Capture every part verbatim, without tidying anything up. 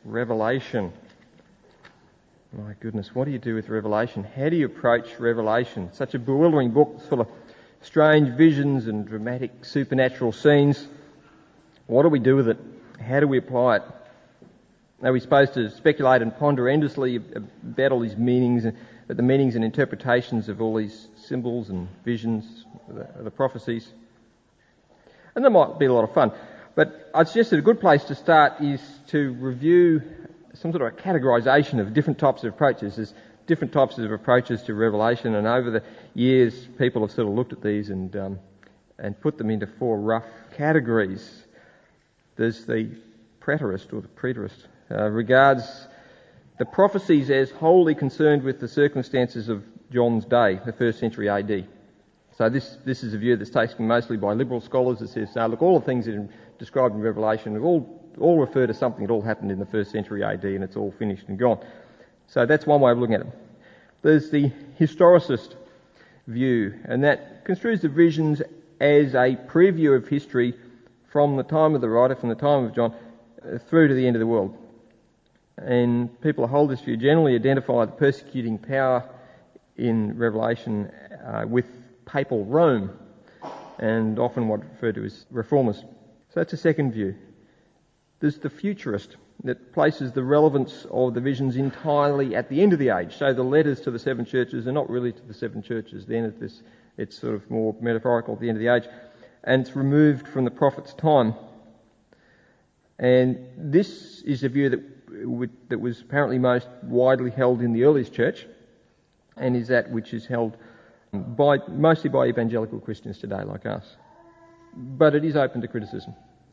Revelation. My goodness, what do you do with Revelation? How do you approach Revelation? Such a bewildering book, full of strange visions and dramatic supernatural scenes. What do we do with it? How do we apply it? Are we supposed to speculate and ponder endlessly about all these meanings, but the meanings and interpretations of all these symbols and visions, the, the prophecies? And that might be a lot of fun. But I'd suggest that a good place to start is to review some sort of a categorisation of different types of approaches. There's different types of approaches to Revelation, and over the years people have sort of looked at these and um, and put them into four rough categories. There's the preterist or the preterist, uh, regards the prophecies as wholly concerned with the circumstances of John's day, the first century A D. So this this is a view that's taken mostly by liberal scholars that says, uh, look, all the things that are described in Revelation are all all refer to something that all happened in the first century A D and it's all finished and gone. So that's one way of looking at it. There's the historicist view, and that construes the visions as a preview of history from the time of the writer, from the time of John, uh, through to the end of the world. And people who hold this view generally identify the persecuting power in Revelation uh, with papal Rome, and often what referred to as reformers. So that's a second view. There's the futurist that places the relevance of the visions entirely at the end of the age. So the letters to the seven churches are not really to the seven churches. Then at this, it's sort of more metaphorical at the end of the age. And it's removed from the prophet's time. And this is a view that would, that was apparently most widely held in the earliest church, and is that which is held by mostly by evangelical Christians today like us. But it is open to criticism.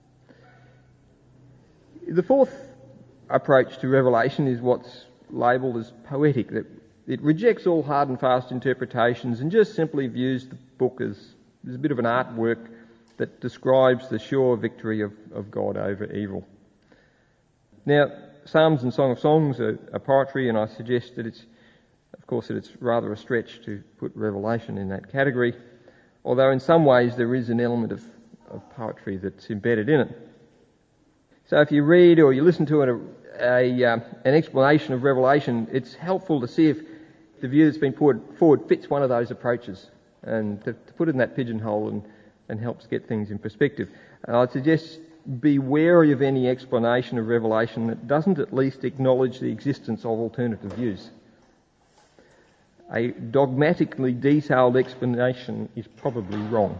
The fourth approach to Revelation is what's labelled as poetic, that it rejects all hard and fast interpretations and just simply views the book as, as a bit of an artwork that describes the sure victory of, of God over evil. Now, Psalms and Song of Songs are, are poetry, and I suggest that it's, of course, that it's rather a stretch to put Revelation in that category, although in some ways there is an element of, of poetry that's embedded in it. So if you read or you listen to a, a, uh, an explanation of Revelation, it's helpful to see if the view that's been put forward fits one of those approaches, and to, to put it in that pigeonhole and, and helps get things in perspective. Uh, I'd suggest be wary of any explanation of Revelation that doesn't at least acknowledge the existence of alternative views. A dogmatically detailed explanation is probably wrong.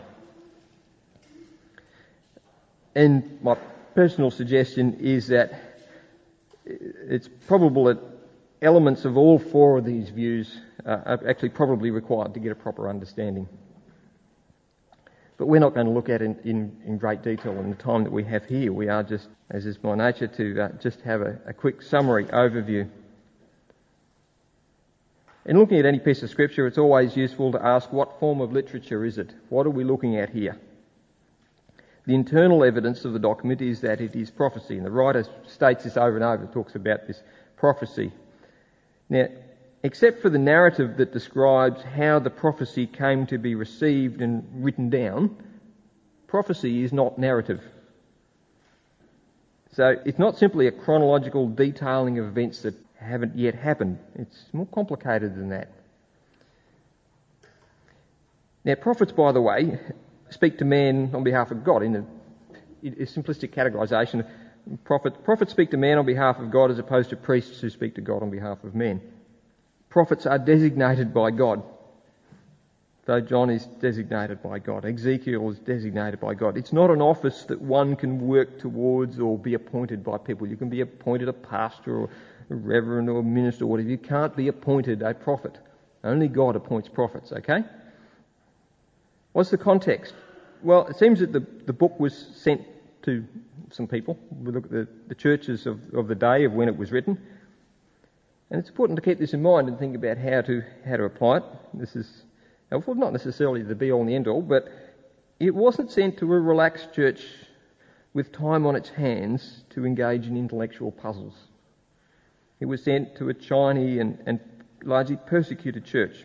And my personal suggestion is that it's probable that elements of all four of these views uh, are actually probably required to get a proper understanding. But we're not going to look at it in, in, in great detail in the time that we have here. We are just, as is my nature, to uh, just have a, a quick summary overview. In looking at any piece of scripture, it's always useful to ask, what form of literature is it? What are we looking at here? The internal evidence of the document is that it is prophecy, and the writer states this over and over, talks about this prophecy. Now, except for the narrative that describes how the prophecy came to be received and written down, prophecy is not narrative. So it's not simply a chronological detailing of events that haven't yet happened. It's more complicated than that. Now, prophets, by the way, speak to man on behalf of God. In a, in a simplistic categorisation, prophet, prophets speak to man on behalf of God as opposed to priests who speak to God on behalf of men. Prophets are designated by God, though John is designated by God. Ezekiel is designated by God. It's not an office that one can work towards or be appointed by people. You can be appointed a pastor or a reverend or a minister or whatever. You can't be appointed a prophet. Only God appoints prophets, okay? What's the context? Well, it seems that the, the book was sent to some people. We look at the, the churches of, of the day of when it was written. And it's important to keep this in mind and think about how to how to apply it. This is helpful, not necessarily the be-all and the end-all, but it wasn't sent to a relaxed church with time on its hands to engage in intellectual puzzles. It was sent to a Chinese and, and largely persecuted church.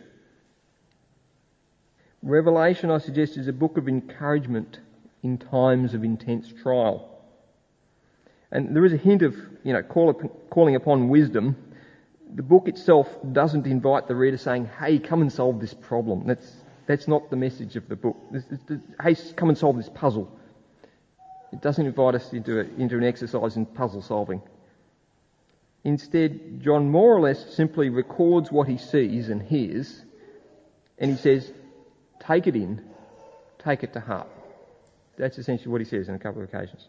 Revelation, I suggest, is a book of encouragement in times of intense trial. And there is a hint of, you know, call up, calling upon wisdom. The book itself doesn't invite the reader saying, hey, come and solve this problem. That's that's not the message of the book. It's, it's, hey, come and solve this puzzle. It doesn't invite us into, a, into an exercise in puzzle solving. Instead, John more or less simply records what he sees and hears, and he says, take it in, take it to heart. That's essentially what he says on a couple of occasions.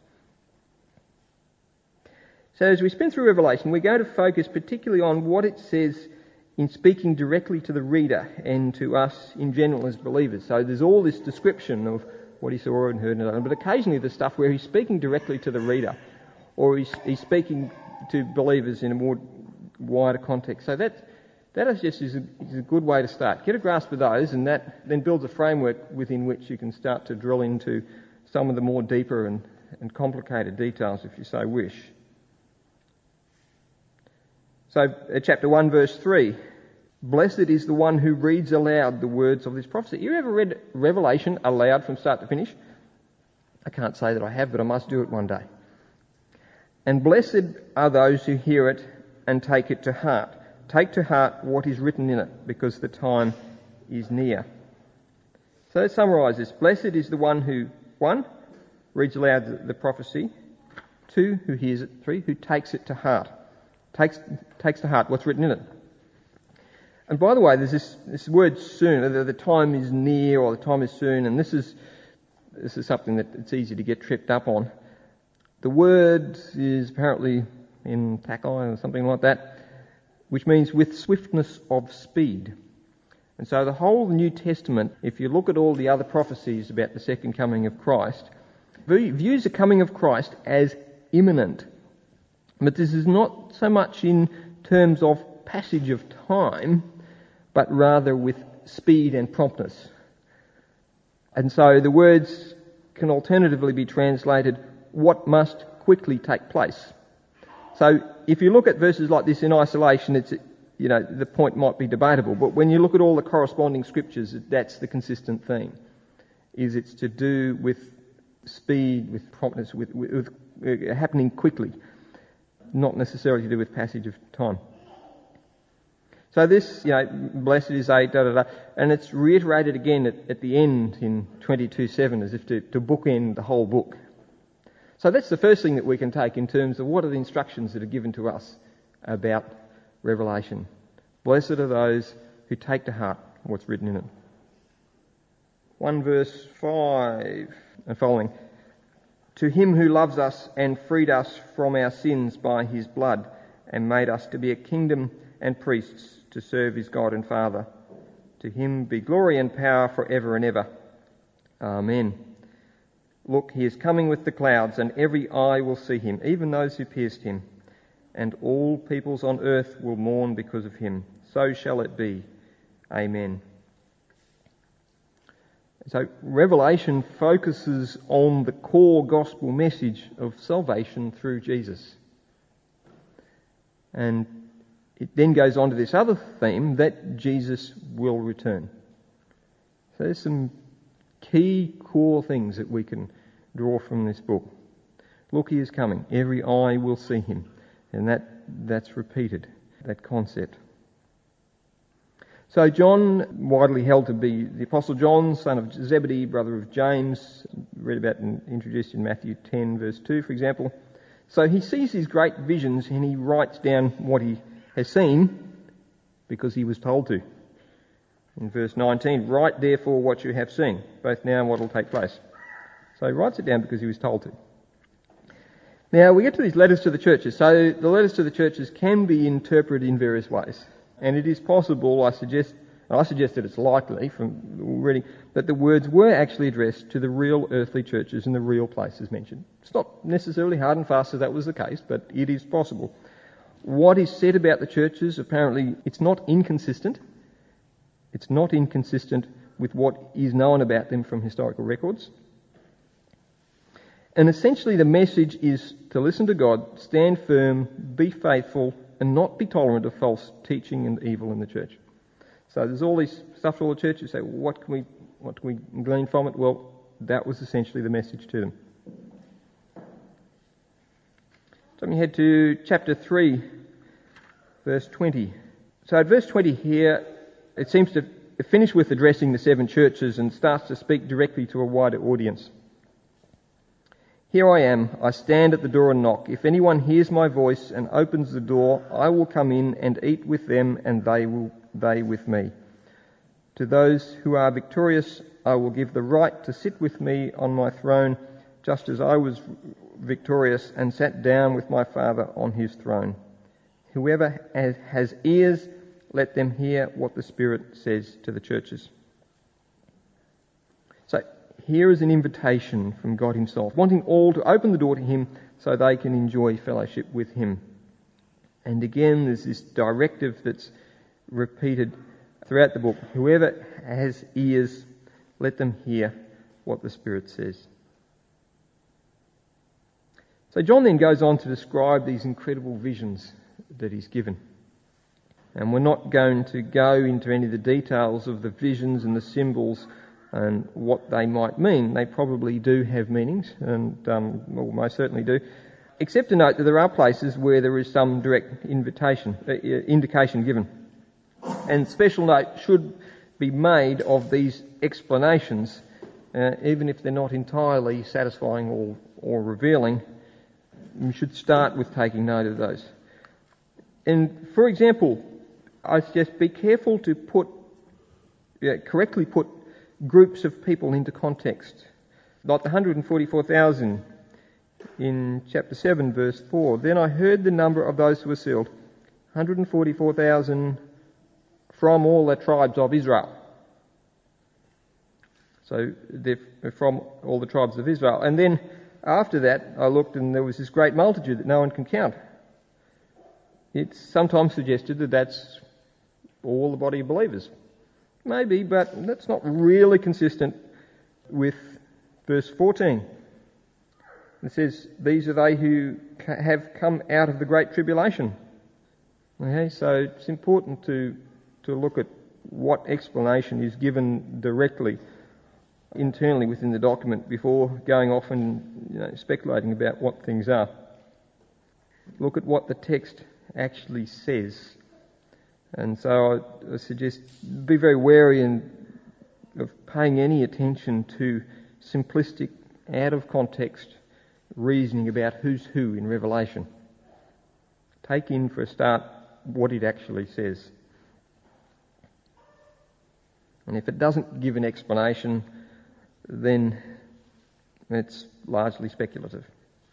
So as we spin through Revelation, we're going to focus particularly on what it says in speaking directly to the reader and to us in general as believers. So there's all this description of what he saw and heard and done, but occasionally there's stuff where he's speaking directly to the reader, or he's, he's speaking to believers in a more wider context. So that that is just is a, is a good way to start. Get a grasp of those, and that then builds a framework within which you can start to drill into some of the more deeper and, and complicated details, if you so wish. So, uh, chapter one, verse three. Blessed is the one who reads aloud the words of this prophecy. You ever read Revelation aloud from start to finish? I can't say that I have, but I must do it one day. And blessed are those who hear it and take it to heart. Take to heart what is written in it, because the time is near. So let's summarise this. Blessed is the one who, one, reads aloud the, the prophecy. Two, who hears it. Three, who takes it to heart. Takes takes to heart what's written in it. And by the way, there's this, this word soon, the, the time is near or the time is soon, and this is this is something that it's easy to get tripped up on. The word is apparently in takai or something like that, which means with swiftness of speed. And so the whole New Testament, if you look at all the other prophecies about the second coming of Christ, views the coming of Christ as imminent. But this is not so much in terms of passage of time, but rather with speed and promptness. And so the words can alternatively be translated, what must quickly take place. So if you look at verses like this in isolation, it's, you know, the point might be debatable. But when you look at all the corresponding scriptures, that's the consistent theme. Is it's to do with speed, with promptness, with, with, with uh, happening quickly, not necessarily to do with passage of time. So this, you know, blessed is eight, da da da, and it's reiterated again at, at the end in twenty-two seven, as if to, to bookend the whole book. So that's the first thing that we can take in terms of what are the instructions that are given to us about Revelation. Blessed are those who take to heart what's written in it. one verse five and following. To him who loves us and freed us from our sins by his blood and made us to be a kingdom and priests to serve his God and Father. To him be glory and power forever and ever. Amen. Look, he is coming with the clouds, and every eye will see him, even those who pierced him. And all peoples on earth will mourn because of him. So shall it be. Amen. So Revelation focuses on the core gospel message of salvation through Jesus. And it then goes on to this other theme, that Jesus will return. So there's some key core things that we can draw from this book. Look, he is coming. Every eye will see him. And that that's repeated, that concept. So John, widely held to be the Apostle John, son of Zebedee, brother of James, read about and introduced in Matthew ten, verse two, for example. So he sees these great visions and he writes down what he has seen because he was told to. In verse nineteen, write therefore what you have seen, both now and what will take place. So he writes it down because he was told to. Now we get to these letters to the churches. So the letters to the churches can be interpreted in various ways. And it is possible, I suggest, I suggest that it's likely from reading, that the words were actually addressed to the real earthly churches in the real places mentioned. It's not necessarily hard and fast as that was the case, but it is possible. What is said about the churches, apparently, it's not inconsistent. It's not inconsistent with what is known about them from historical records. And essentially the message is to listen to God, stand firm, be faithful, and not be tolerant of false teaching and evil in the church. So there's all this stuff to all the churches. Say, well, what can we what can we glean from it? Well, that was essentially the message to them. Let me head to chapter three, verse twenty. So at verse twenty here, it seems to finish with addressing the seven churches and starts to speak directly to a wider audience. Here I am, I stand at the door and knock. If anyone hears my voice and opens the door, I will come in and eat with them, and they will they with me. To those who are victorious, I will give the right to sit with me on my throne, just as I was victorious and sat down with my Father on his throne. Whoever has ears, let them hear what the Spirit says to the churches. So here is an invitation from God himself, wanting all to open the door to him so they can enjoy fellowship with him. And again, there's this directive that's repeated throughout the book. Whoever has ears, let them hear what the Spirit says. So John then goes on to describe these incredible visions that he's given. And we're not going to go into any of the details of the visions and the symbols and what they might mean. They probably do have meanings, and um, well, most certainly do, except to note that there are places where there is some direct invitation, uh, indication given. And special note should be made of these explanations, uh, even if they're not entirely satisfying or, or revealing. You should start with taking note of those. And for example, I suggest be careful to put, yeah, correctly put groups of people into context. Like the one hundred forty-four thousand in chapter seven, verse four. Then I heard the number of those who were sealed, one hundred forty-four thousand from all the tribes of Israel. So they're from all the tribes of Israel. And then after that, I looked and there was this great multitude that no one can count. It's sometimes suggested that that's all the body of believers. Maybe, but that's not really consistent with verse fourteen. It says, these are they who have come out of the great tribulation. Okay, so it's important to, to look at what explanation is given directly internally within the document before going off and, you know, speculating about what things are. Look at what the text actually says. And so I, I suggest be very wary in, of paying any attention to simplistic, out of context reasoning about who's who in Revelation. Take in for a start what it actually says. And if it doesn't give an explanation, then it's largely speculative.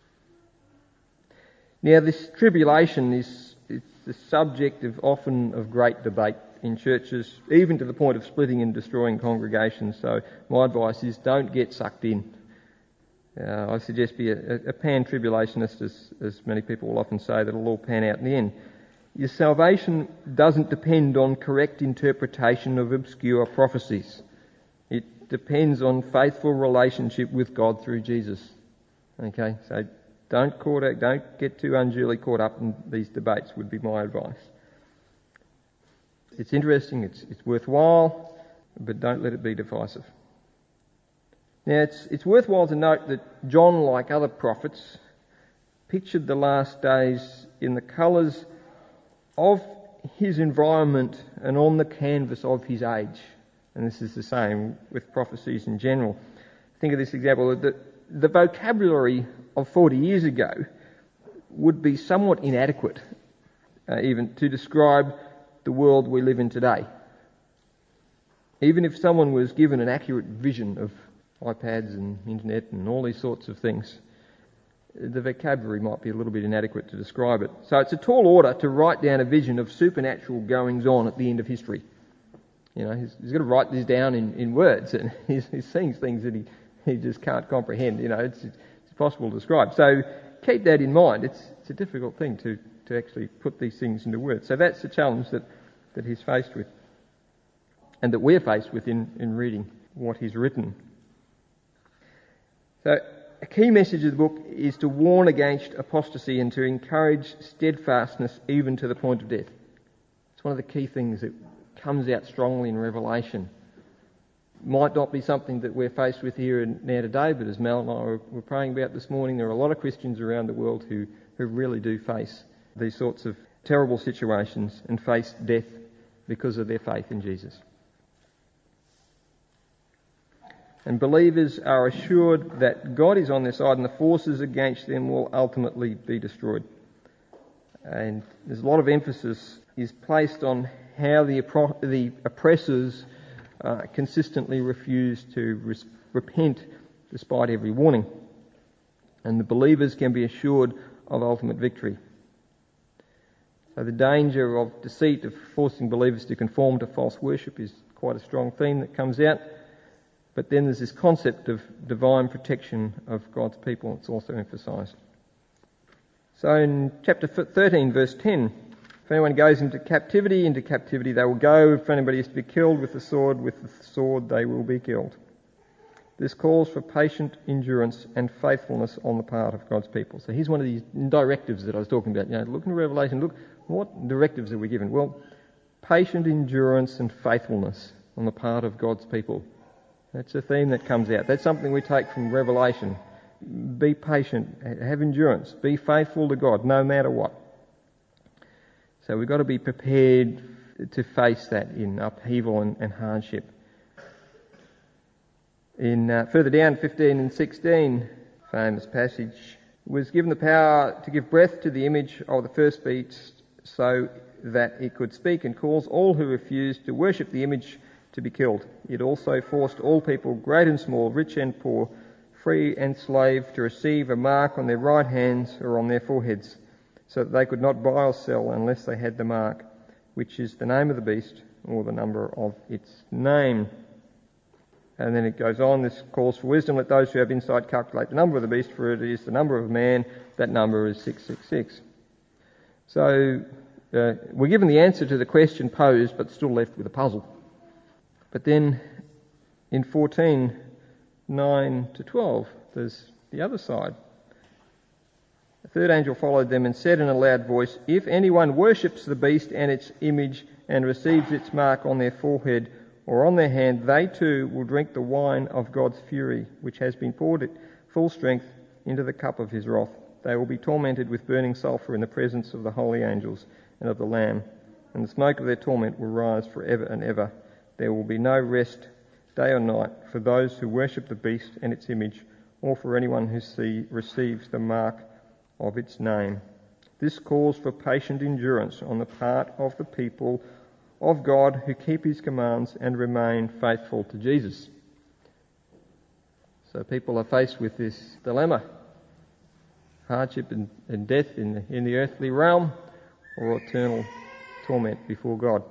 Now, this tribulation is it's the subject of often of great debate in churches, even to the point of splitting and destroying congregations. So my advice is don't get sucked in. Uh, I suggest be a, a pan-tribulationist, as, as many people will often say, that'll all pan out in the end. Your salvation doesn't depend on correct interpretation of obscure prophecies. It depends on faithful relationship with God through Jesus. Okay, so don't caught out, don't get too unduly caught up in these debates would be my advice. It's interesting, it's it's worthwhile, but don't let it be divisive. Now it's it's worthwhile to note that John, like other prophets, pictured the last days in the colours of his environment and on the canvas of his age. And this is the same with prophecies in general. Think of this example, that the vocabulary of forty years ago would be somewhat inadequate uh, even to describe the world we live in today. Even if someone was given an accurate vision of iPads and internet and all these sorts of things, the vocabulary might be a little bit inadequate to describe it. So it's a tall order to write down a vision of supernatural goings-on at the end of history. You know, he's, he's got to write this down in, in words, and he's, he's seeing things that he, he just can't comprehend. You know, it's, it's impossible to describe. So keep that in mind. It's, it's a difficult thing to, to actually put these things into words. So that's the challenge that, that he's faced with, and that we're faced with in, in reading what he's written. So a key message of the book is to warn against apostasy and to encourage steadfastness even to the point of death. It's one of the key things that comes out strongly in Revelation. Might not be something that we're faced with here and now today, but as Mel and I were praying about this morning, there are a lot of Christians around the world who who really do face these sorts of terrible situations and face death because of their faith in Jesus. And believers are assured that God is on their side and the forces against them will ultimately be destroyed. And there's a lot of emphasis is placed on how the, oppro- the oppressors uh, consistently refuse to res- repent despite every warning. And the believers can be assured of ultimate victory. So the danger of deceit, of forcing believers to conform to false worship, is quite a strong theme that comes out. But then there's this concept of divine protection of God's people. It's also emphasised. So in chapter thirteen, verse ten, if anyone goes into captivity, into captivity they will go. If anybody is to be killed with the sword, with the sword they will be killed. This calls for patient endurance and faithfulness on the part of God's people. So here's one of these directives that I was talking about. You know, look in Revelation, look, what directives are we given? Well, patient endurance and faithfulness on the part of God's people. That's a theme that comes out. That's something we take from Revelation. Be patient, have endurance, be faithful to God no matter what. So we've got to be prepared to face that in upheaval and, and hardship. In uh, further down, fifteen and sixteen, famous passage, was given the power to give breath to the image of the first beast so that it could speak and cause all who refused to worship the image to be killed. It also forced all people, great and small, rich and poor, free and slave, to receive a mark on their right hands or on their foreheads, so that they could not buy or sell unless they had the mark, which is the name of the beast or the number of its name. And then it goes on, this calls for wisdom. Let those who have insight calculate the number of the beast, for it is the number of man. That number is six six six. So uh, we're given the answer to the question posed, but still left with a puzzle. But then in fourteen, nine to twelve, there's the other side. The third angel followed them and said in a loud voice, if anyone worships the beast and its image and receives its mark on their forehead or on their hand, they too will drink the wine of God's fury, which has been poured at full strength into the cup of his wrath. They will be tormented with burning sulphur in the presence of the holy angels and of the Lamb, and the smoke of their torment will rise for ever and ever. There will be no rest, day or night, for those who worship the beast and its image, or for anyone who see, receives the mark of its name. This calls for patient endurance on the part of the people of God who keep his commands and remain faithful to Jesus. So people are faced with this dilemma: hardship and, and death in the, in the earthly realm, or eternal torment before God.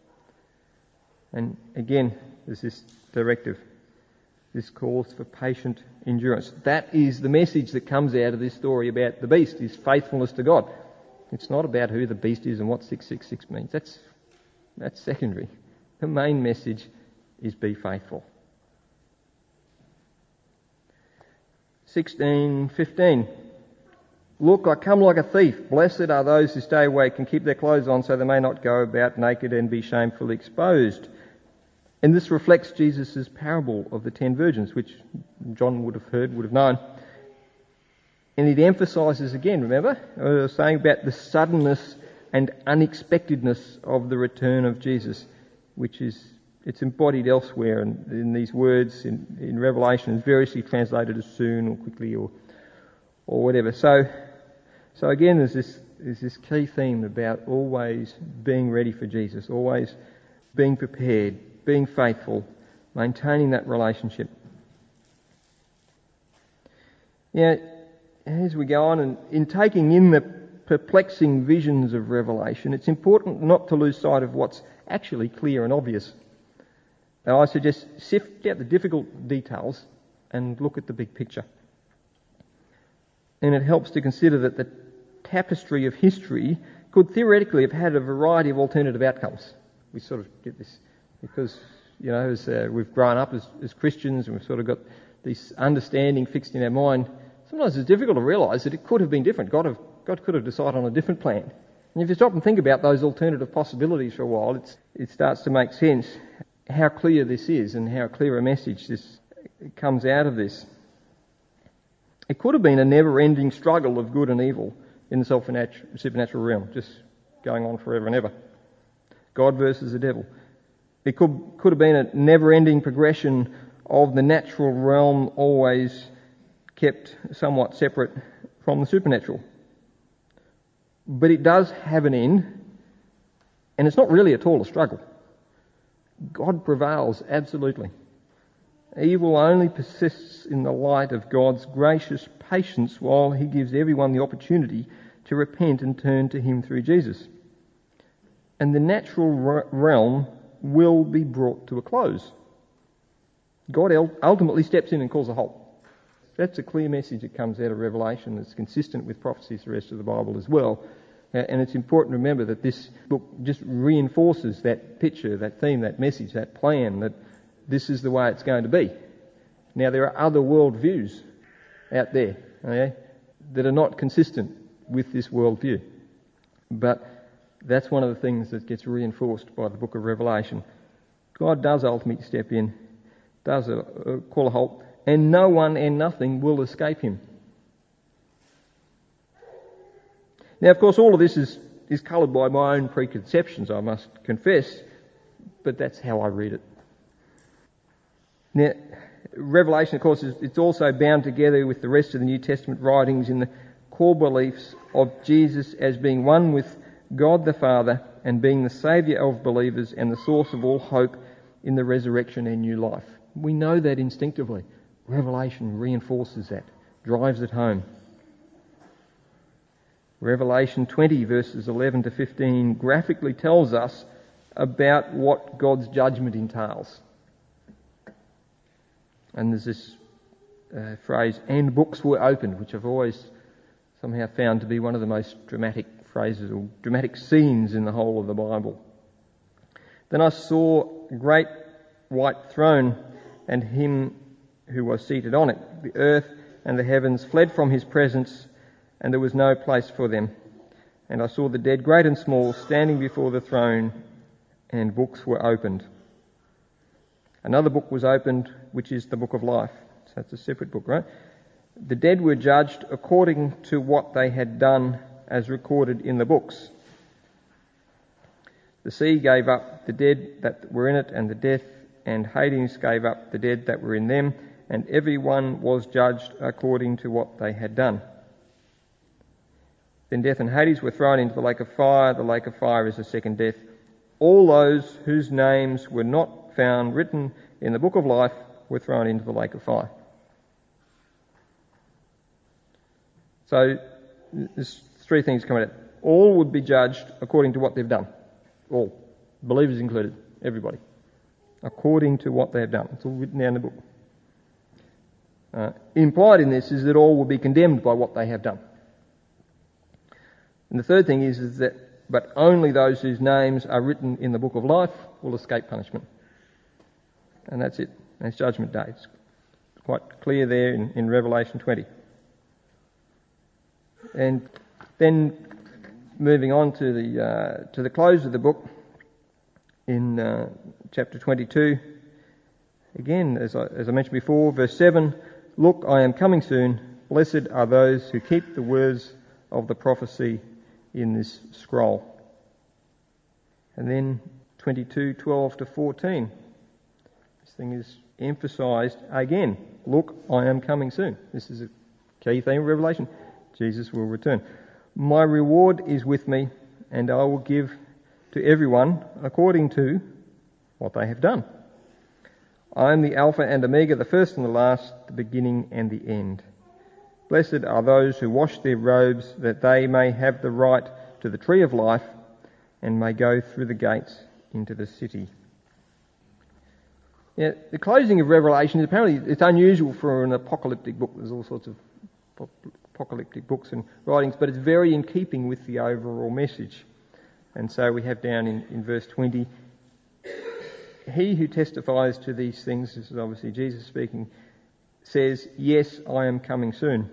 And again, there's this directive. This calls for patient endurance. That is the message that comes out of this story about the beast, is faithfulness to God. It's not about who the beast is and what six six six means. That's that's secondary. The main message is be faithful. sixteen fifteen. Look, I come like a thief. Blessed are those who stay awake and keep their clothes on so they may not go about naked and be shamefully exposed. And this reflects Jesus' parable of the ten virgins, which John would have heard, would have known. And it emphasises again, remember, I was saying about the suddenness and unexpectedness of the return of Jesus, which is, it's embodied elsewhere in, in these words in, in Revelation, and variously translated as soon or quickly or or whatever. So, so again, there's this there's this key theme about always being ready for Jesus, always being prepared, being faithful, maintaining that relationship. Yeah, as we go on, and in taking in the perplexing visions of Revelation, it's important not to lose sight of what's actually clear and obvious. Now, I suggest sift out the difficult details and look at the big picture. And it helps to consider that the tapestry of history could theoretically have had a variety of alternative outcomes. We sort of get this because, you know, as uh, we've grown up as, as Christians and we've sort of got this understanding fixed in our mind, sometimes it's difficult to realise that it could have been different. God, have, God could have decided on a different plan. And if you stop and think about those alternative possibilities for a while, it's, it starts to make sense how clear this is and how clear a message this comes out of this. It could have been a never-ending struggle of good and evil in the supernatural realm, just going on forever and ever. God versus the devil. It could, could have been a never-ending progression of the natural realm, always kept somewhat separate from the supernatural. But it does have an end, and it's not really at all a struggle. God prevails, absolutely. Evil only persists in the light of God's gracious patience while he gives everyone the opportunity to repent and turn to him through Jesus. And the natural realm will be brought to a close. God ultimately steps in and calls a halt. That's a clear message that comes out of Revelation that's consistent with prophecies the rest of the Bible as well. And it's important to remember that this book just reinforces that picture, that theme, that message, that plan, that this is the way it's going to be. Now, there are other worldviews out there, okay, that are not consistent with this worldview. But that's one of the things that gets reinforced by the book of Revelation. God does ultimately step in, does a, a call a halt, and no one and nothing will escape him. Now, of course, all of this is, is coloured by my own preconceptions, I must confess, but that's how I read it. Now, Revelation, of course, is it's also bound together with the rest of the New Testament writings in the core beliefs of Jesus as being one with God the Father and being the Saviour of believers and the source of all hope in the resurrection and new life. We know that instinctively. Revelation reinforces that, drives it home. Revelation twenty verses eleven to fifteen graphically tells us about what God's judgment entails. And there's this uh, phrase, and books were opened, which I've always somehow found to be one of the most dramatic phrases or dramatic scenes in the whole of the Bible. Then I saw a great white throne and him who was seated on it. The earth and the heavens fled from his presence, and there was no place for them. And I saw the dead, great and small, standing before the throne, and books were opened. Another book was opened, which is the book of life. So that's a separate book, right? The dead were judged according to what they had done as recorded in the books. The sea gave up the dead that were in it, and the death and Hades gave up the dead that were in them, and everyone was judged according to what they had done. Then death and Hades were thrown into the lake of fire. The lake of fire is the second death. All those whose names were not found written in the book of life were thrown into the lake of fire. So there's three things coming out. All would be judged according to what they've done. All. Believers included. Everybody. According to what they have done. It's all written down in the book. Uh, implied in this is that all will be condemned by what they have done. And the third thing is, is that but only those whose names are written in the book of life will escape punishment. And that's it. That's Judgment Day. It's quite clear there in, in Revelation twenty. And then moving on to the uh, to the close of the book in uh, chapter twenty-two. Again, as I, as I mentioned before, verse seven, "Look, I am coming soon. Blessed are those who keep the words of the prophecy in this scroll." And then twenty-two, twelve to fourteen. This thing is emphasised again. Look, I am coming soon. This is a key theme of Revelation. Jesus will return. "My reward is with me, and I will give to everyone according to what they have done. I am the Alpha and Omega, the first and the last, the beginning and the end. Blessed are those who wash their robes, that they may have the right to the tree of life and may go through the gates into the city." Yeah, the closing of Revelation, apparently it's unusual for an apocalyptic book. There's all sorts of apocalyptic books and writings, but it's very in keeping with the overall message. And so we have down in, in verse twenty, "He who testifies to these things," this is obviously Jesus speaking, "says, yes, I am coming soon."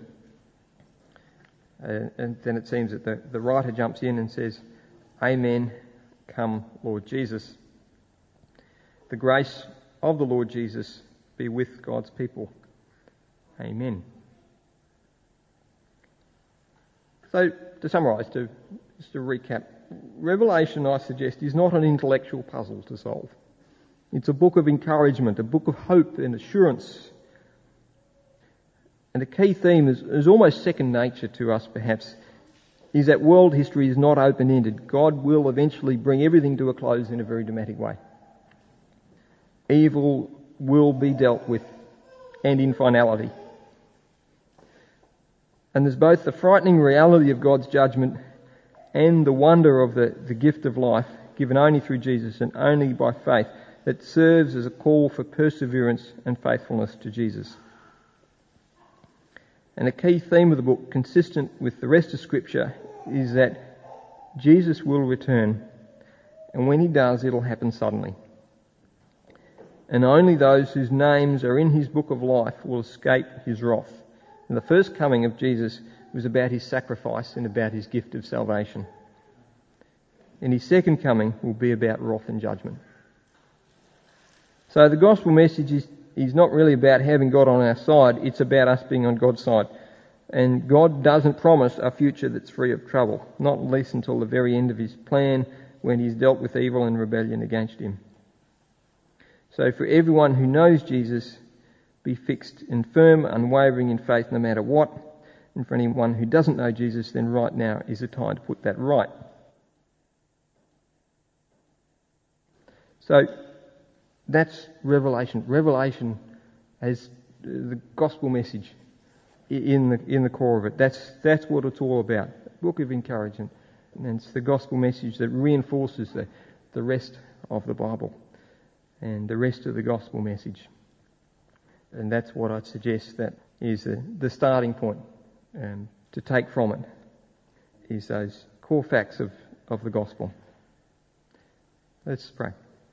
Uh, and then it seems that the, the writer jumps in and says, "Amen, come Lord Jesus." The grace of the Lord Jesus be with God's people. Amen. So, to summarise, to, just to recap, Revelation, I suggest, is not an intellectual puzzle to solve. It's a book of encouragement, a book of hope and assurance. And the key theme is, is almost second nature to us, perhaps, is that world history is not open-ended. God will eventually bring everything to a close in a very dramatic way. Evil will be dealt with, and in finality. And there's both the frightening reality of God's judgment and the wonder of the, the gift of life given only through Jesus and only by faith that serves as a call for perseverance and faithfulness to Jesus. And a key theme of the book, consistent with the rest of Scripture, is that Jesus will return, and when he does, it'll happen suddenly. And only those whose names are in his book of life will escape his wrath. And the first coming of Jesus was about his sacrifice and about his gift of salvation. And his second coming will be about wrath and judgment. So the gospel message is, is not really about having God on our side, it's about us being on God's side. And God doesn't promise a future that's free of trouble, not least until the very end of his plan when he's dealt with evil and rebellion against him. So for everyone who knows Jesus, be fixed and firm, unwavering in faith no matter what. And for anyone who doesn't know Jesus, then right now is the time to put that right. So that's Revelation. Revelation as the gospel message in the in the core of it. That's that's what it's all about. A book of encouragement. And it's the gospel message that reinforces the, the rest of the Bible and the rest of the gospel message. And that's what I'd suggest that is the, the starting point um, to take from it, is those core facts of, of the gospel. Let's pray.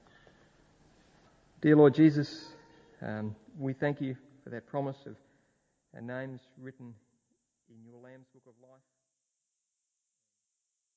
Dear Lord Jesus, um, we thank you for that promise of our names written in your Lamb's Book of Life.